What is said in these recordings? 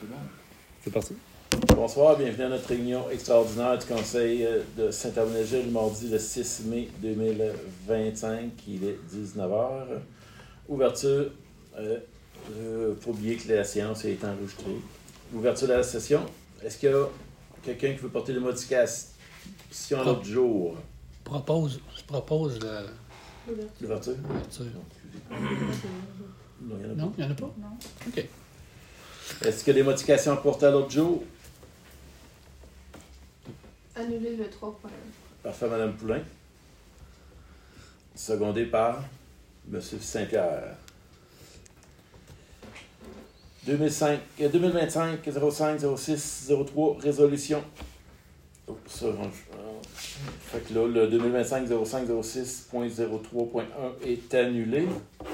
C'est bon. C'est parti. Bonsoir, bienvenue à notre réunion extraordinaire du Conseil de Saint-Herménégil, mardi le 6 mai 2025, il est 19h. Ouverture, faut oublier que la séance est enregistrée. Ouverture de la session, est-ce qu'il y a quelqu'un qui veut porter des modifications à l'autre jour? Je propose L'ouverture? l'ouverture. Non, il n'y en a Non, pas. il n'y en a pas? Non. OK. Est-ce qu'il y a des modifications à porter à l'autre jour? Annuler le 3.1. Parfait, Mme Poulain. Secondé par M. Saint-Pierre. 2025-05-06-03, résolution. Oh, ça, fait que là, le 2025-05-06.03.1 est annulé.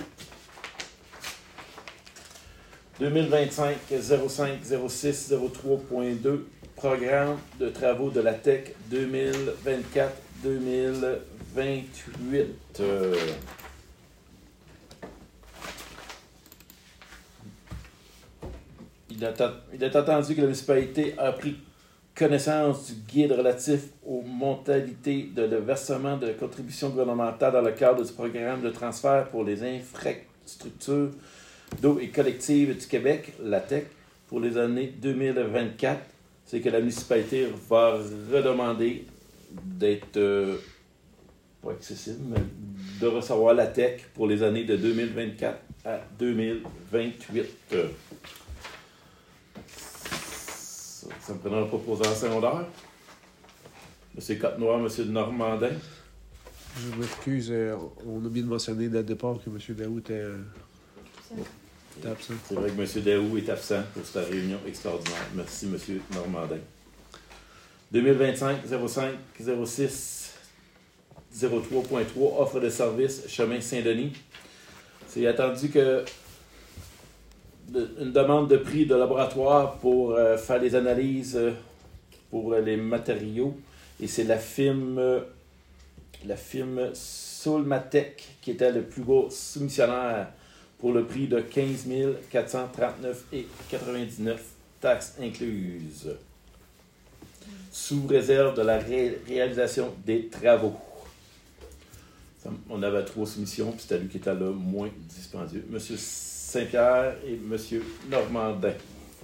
2025-05-06-03.2, programme de travaux de la TEC 2024-2028. Il est attendu que la municipalité a pris connaissance du guide relatif aux modalités de le versement de la contribution gouvernementale dans le cadre du programme de transfert pour les infrastructures d'eau et collectives du Québec, la TEC, pour les années 2024. C'est que la municipalité va redemander d'être, pas accessible, mais de recevoir la TEC pour les années de 2024 à 2028. Ça me prendra un proposant secondaire. M. Côte-Noir, M. Normandin. Je m'excuse, on a oublié de mentionner dès le départ que M. Daou était absent. C'est vrai que M. Daou est absent pour cette réunion extraordinaire. Merci, M. Normandin. 2025-06-03.3, offre de service, chemin Saint-Denis. C'est attendu que une demande de prix de laboratoire pour faire les analyses pour les matériaux. Et c'est la firme Solmatec qui était le plus gros soumissionnaire pour le prix de 15 439,99 taxes incluses, sous réserve de la réalisation des travaux. On avait 3 soumissions, puis c'était lui qui était le moins dispendieux. Monsieur Saint-Pierre et M. Normandin.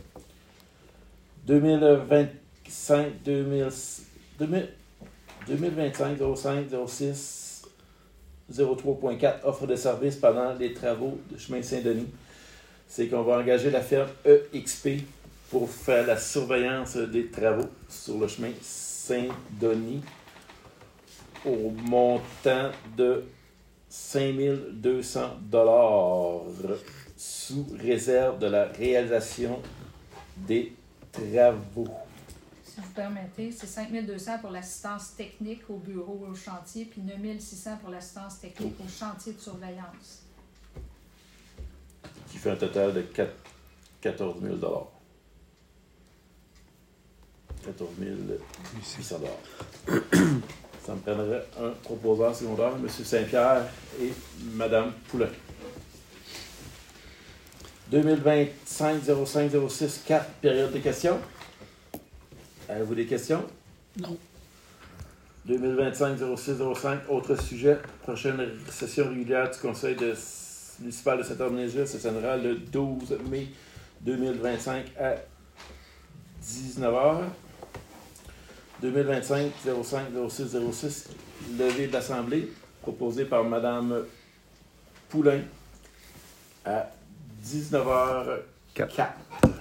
2025-05-06-03.4, offre de service pendant les travaux de chemin Saint-Denis. C'est qu'on va engager la firme EXP pour faire la surveillance des travaux sur le chemin Saint-Denis au montant de 5200 $ sous réserve de la réalisation des travaux. Si vous permettez, c'est 5 200 pour l'assistance technique au bureau et au chantier, puis 9 600 pour l'assistance technique au chantier de surveillance. Qui fait un total de 14 000 $. 14 800 $. Ça me prendrait un proposant secondaire, M. Saint-Pierre et Mme Poulain. 2025-05-06-4, période de questions. Avez-vous des questions? Non. 2025-06-05, autre sujet. Prochaine session régulière du Conseil municipal de Saint-Herménégil se tiendra le 12 mai 2025 à 19h. 2025-05-06-06, levée de l'Assemblée, proposée par Mme Poulain à 19h04.